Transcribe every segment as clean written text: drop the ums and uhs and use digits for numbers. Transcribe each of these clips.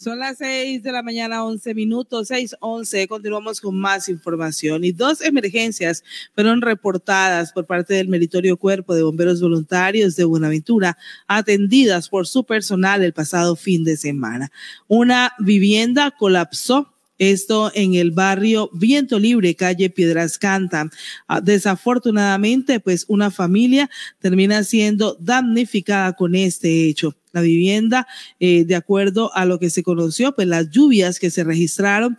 Son las 6:11 a.m, 6:11. Continuamos con más información. Y 2 emergencias fueron reportadas por parte del meritorio Cuerpo de Bomberos Voluntarios de Buenaventura, atendidas por su personal el pasado fin de semana. Una vivienda colapsó. Esto en el barrio Viento Libre, calle Piedras Canta. Desafortunadamente, pues una familia termina siendo damnificada con este hecho. La vivienda, de acuerdo a lo que se conoció, pues las lluvias que se registraron,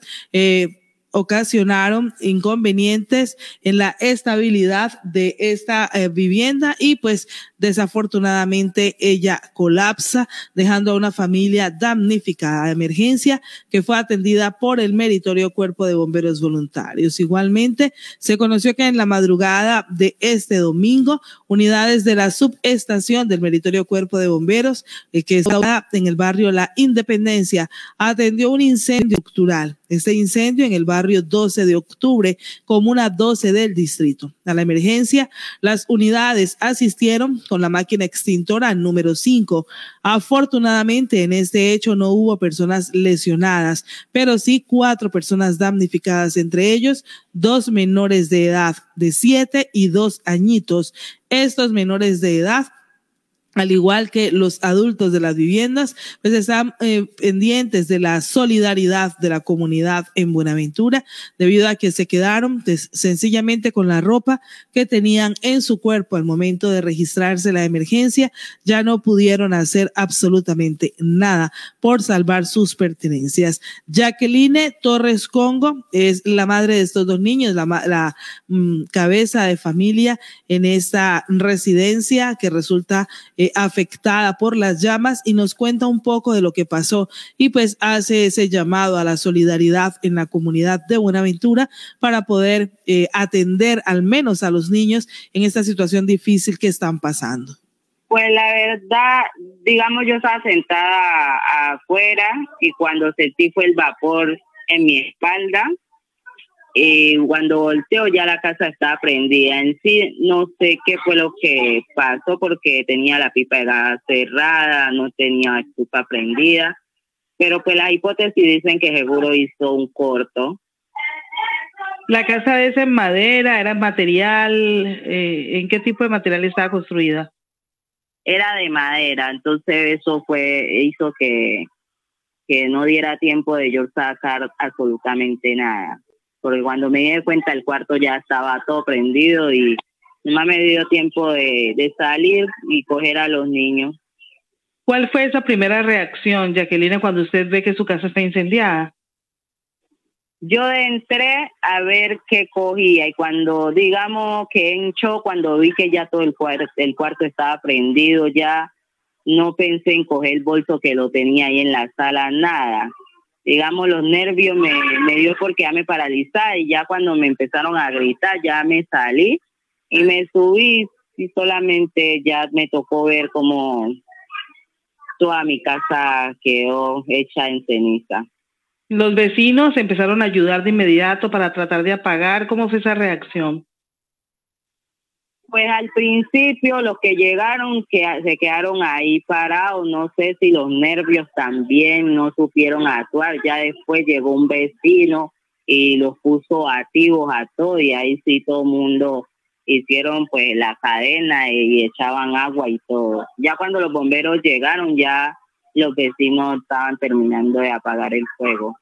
ocasionaron inconvenientes en la estabilidad de esta vivienda y pues desafortunadamente ella colapsa, dejando a una familia damnificada. Emergencia que fue atendida por el meritorio Cuerpo de Bomberos Voluntarios. Igualmente se conoció que en la madrugada de este domingo, unidades de la subestación del meritorio Cuerpo de Bomberos, que está en el barrio La Independencia, atendió un incendio estructural. Este incendio en el barrio 12 de octubre, comuna 12 del distrito. A la emergencia, las unidades asistieron con la máquina extintora número 5. Afortunadamente, en este hecho no hubo personas lesionadas, pero sí 4 personas damnificadas, entre ellos 2 menores de edad de 7 y 2 añitos. Estos menores de edad, al igual que los adultos de las viviendas, pues están pendientes de la solidaridad de la comunidad en Buenaventura, debido a que se quedaron sencillamente con la ropa que tenían en su cuerpo al momento de registrarse la emergencia. Ya no pudieron hacer absolutamente nada por salvar sus pertenencias. Jacqueline Torres Congo es la madre de estos 2 niños, la cabeza de familia en esta residencia que resulta afectada por las llamas, y nos cuenta un poco de lo que pasó y pues hace ese llamado a la solidaridad en la comunidad de Buenaventura para poder atender al menos a los niños en esta situación difícil que están pasando. Pues la verdad, digamos, yo estaba sentada afuera y cuando sentí fue el vapor en mi espalda. Cuando volteo ya la casa estaba prendida. En sí no sé qué fue lo que pasó porque tenía la pipa de gas cerrada, no tenía estufa prendida, pero pues las hipótesis dicen que seguro hizo un corto. ¿La casa es en madera, era en material? ¿En qué tipo de material estaba construida? Era de madera, entonces eso hizo que no diera tiempo de yo sacar absolutamente nada. Porque cuando me di cuenta el cuarto ya estaba todo prendido y no me dio tiempo de salir y coger a los niños. ¿Cuál fue esa primera reacción, Jacqueline, cuando usted ve que su casa está incendiada? Yo entré a ver qué cogía y cuando digamos que en shock, cuando vi que ya todo el cuarto estaba prendido, ya no pensé en coger el bolso que lo tenía ahí en la sala, nada. Digamos, los nervios me dio porque ya me paralizaba y ya cuando me empezaron a gritar ya me salí y me subí y solamente ya me tocó ver cómo toda mi casa quedó hecha en ceniza. ¿Los vecinos empezaron a ayudar de inmediato para tratar de apagar? ¿Cómo fue esa reacción? Pues al principio los que llegaron que se quedaron ahí parados, no sé si los nervios también no supieron actuar, ya después llegó un vecino y los puso activos a todos y ahí sí todo el mundo hicieron pues la cadena y echaban agua y todo. Ya cuando los bomberos llegaron ya los vecinos estaban terminando de apagar el fuego.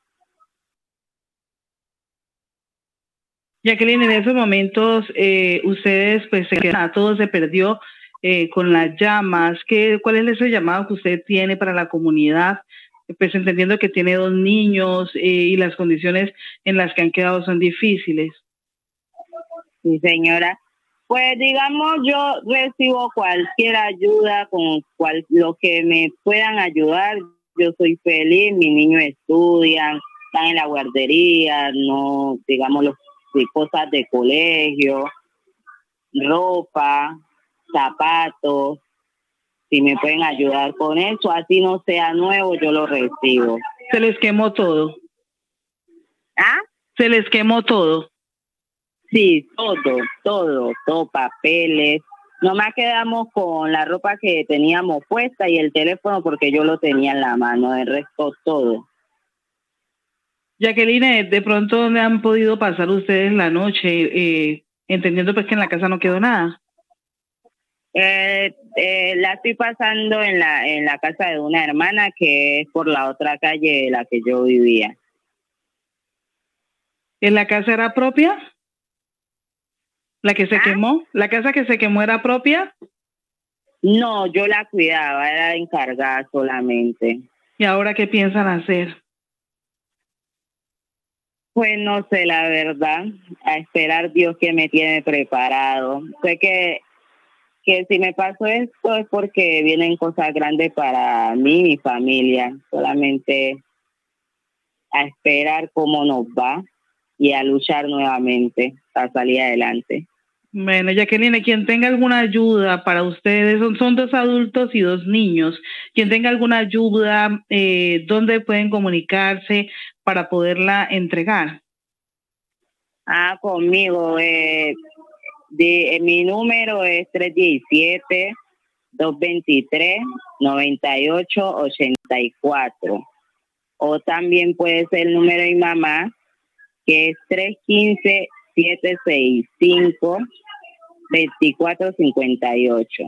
Jacqueline, en esos momentos ustedes pues todo se perdió con las llamas. ¿Cuál es ese llamado que usted tiene para la comunidad? Pues entendiendo que tiene 2 niños y las condiciones en las que han quedado son difíciles. Sí, señora. Pues digamos, yo recibo cualquier ayuda, lo que me puedan ayudar. Yo soy feliz, mis niños estudian, están en la guardería, no, digamos, cosas de colegio, ropa, zapatos. Si me pueden ayudar con eso, así no sea nuevo, yo lo recibo. ¿Se les quemó todo? ¿Ah? ¿Se les quemó todo? Sí, todo, papeles. Nomás quedamos con la ropa que teníamos puesta y el teléfono porque yo lo tenía en la mano, el resto todo. Jacqueline, de pronto, ¿dónde han podido pasar ustedes la noche? Entendiendo pues que en la casa no quedó nada. La estoy pasando en la casa de una hermana que es por la otra calle de la que yo vivía. ¿En la casa era propia? ¿La que se quemó? ¿La casa que se quemó era propia? No, yo la cuidaba, era encargada solamente. ¿Y ahora qué piensan hacer? Pues no sé, la verdad, a esperar Dios que me tiene preparado. Sé que si me pasó esto es porque vienen cosas grandes para mí y mi familia. Solamente a esperar cómo nos va y a luchar nuevamente para salir adelante. Bueno, Jacqueline, quien tenga alguna ayuda para ustedes, son 2 adultos y 2 niños, quien tenga alguna ayuda, ¿dónde pueden comunicarse para poderla entregar? Conmigo, mi número es 317-223-9884. O también puede ser el número de mi mamá, que es 315-765-2458.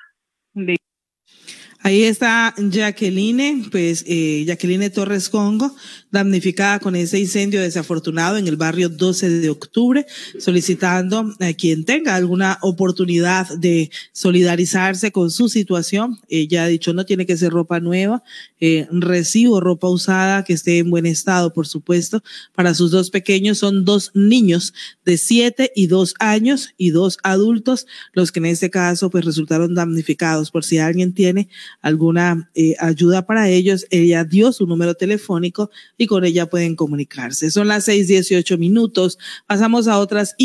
Ahí está Jacqueline, pues Jacqueline Torres Congo, damnificada con ese incendio desafortunado en el barrio 12 de octubre, solicitando a quien tenga alguna oportunidad de solidarizarse con su situación. Ella ha dicho, no tiene que ser ropa nueva, recibo ropa usada que esté en buen estado, por supuesto. Para sus 2 pequeños son 2 niños de 7 y 2 años y 2 adultos, los que en este caso pues resultaron damnificados. Por si alguien tiene alguna ayuda para ellos, ella dio su número telefónico y con ella pueden comunicarse. Son las 6:18. Pasamos a otras